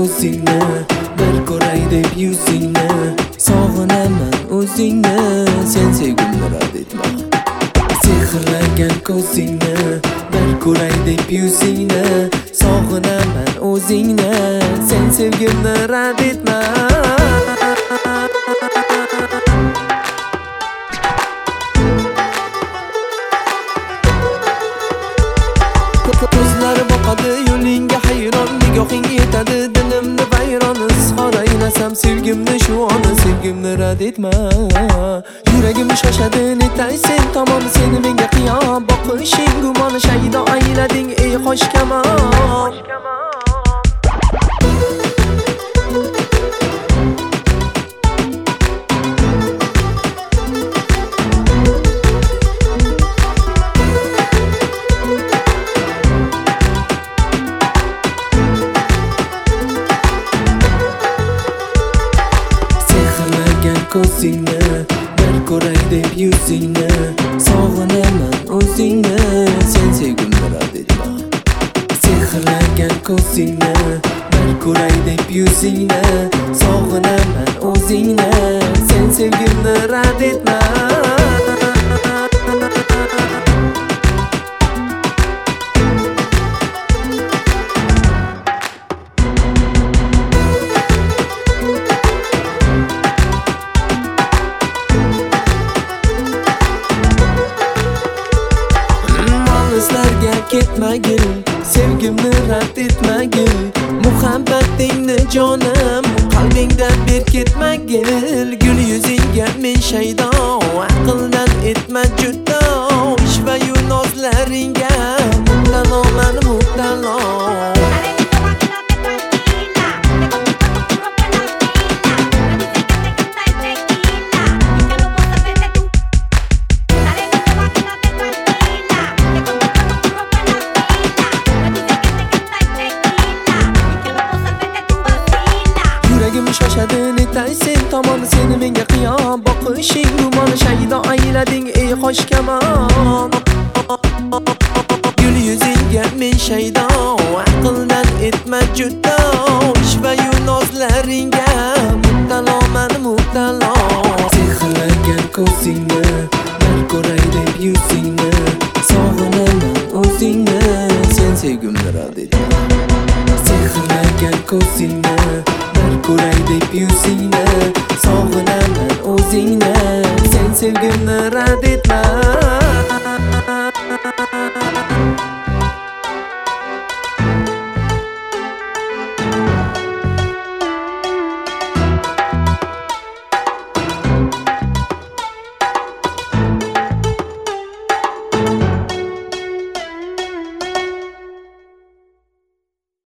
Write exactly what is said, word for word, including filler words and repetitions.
ko'zingni, bir ko'ray deb yuzingni. Sog'inaman o'zingni, sen sevgimni rad etma. Sehrlagan ko'zingni, bir ko'ray deb yuzingni. Sog'inaman o'zingni, sen sevgimni rad etma. Ko'zlari boqadi yo'lingga hayron, nigohing yetadi dilimni vayron. Izhor aylasam sevgimni shu ona, sevgimni rad etma. Yuragim shoshadi netay sen tomon, seni menga qiyon boqishing gumon. Shaydo aylading ey qosh kamon. Ko'zingni, bir ko'ray deb yuzingni. Sog'inaman o'zingni, sen sevgimni rad etma. Sehrlagan ko'zingni, bir ko'ray deb yuzingni. Sog'inaman o'zingni, sen sevgimni rad etma. Ketmagin, sevgimni rad etmagin. Muhabbatingni jonim, qalbingda ber ketmagin. Gul yuzingga men shaydo, aqldan etma judo. Ishvayu nozlaringga muhtaloman muhtalo. Shoshadi netay sen tomon, seni menga qiyon boqishing gumon. Shaydo aylading ey qosh kamon. Gul yuzingga men shaydo, aqldan etma judo. Ishvayu nozlaringga muhtaloman muhtalo. Sehrlagan ko'zingni, bir ko'ray deb yuzingni. Sog'inaman o'zingni, sen sevgimni rad etma. Sehrlagan ko'zingni, bir ko'ray deb yuzingni. Sog'inaman o'zingni, sen sevgimni rad etma.